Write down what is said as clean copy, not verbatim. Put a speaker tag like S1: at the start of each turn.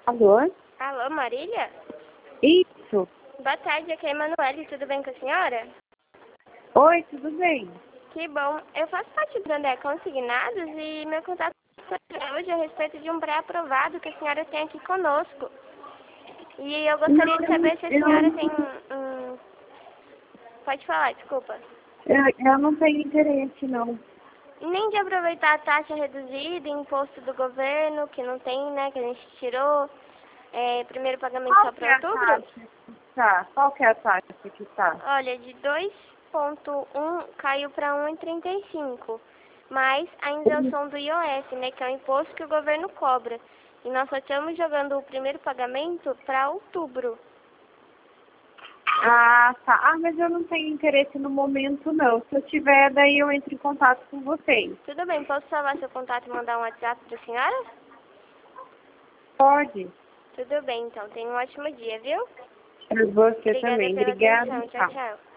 S1: Alô?
S2: Alô, Marília?
S1: Isso.
S2: Boa tarde, aqui é a Emanuele, tudo bem com a senhora?
S1: Oi, tudo bem?
S2: Que bom. Eu faço parte do André Consignados e meu contato é hoje a respeito de um pré-aprovado que a senhora tem aqui conosco. E eu gostaria de saber se a senhora tem Pode falar, desculpa.
S1: Eu não tenho interesse, não.
S2: Nem de aproveitar a taxa reduzida, imposto do governo, que não tem, né, que a gente tirou, primeiro pagamento só para outubro.
S1: Qual que é a taxa que tá?
S2: Olha, de 2,1 caiu para 1,35, mais a isenção do IOF, né, que é o imposto que o governo cobra. E nós só estamos jogando o primeiro pagamento para outubro.
S1: Ah, tá. Ah, mas eu não tenho interesse no momento, não. Se eu tiver, daí eu entro em contato com vocês.
S2: Tudo bem, posso salvar seu contato e mandar um WhatsApp para a senhora?
S1: Pode.
S2: Tudo bem, então. Tenha um ótimo dia, viu?
S1: Para você
S2: Obrigada
S1: também.
S2: pela
S1: Obrigada.
S2: atenção. Tchau, tchau.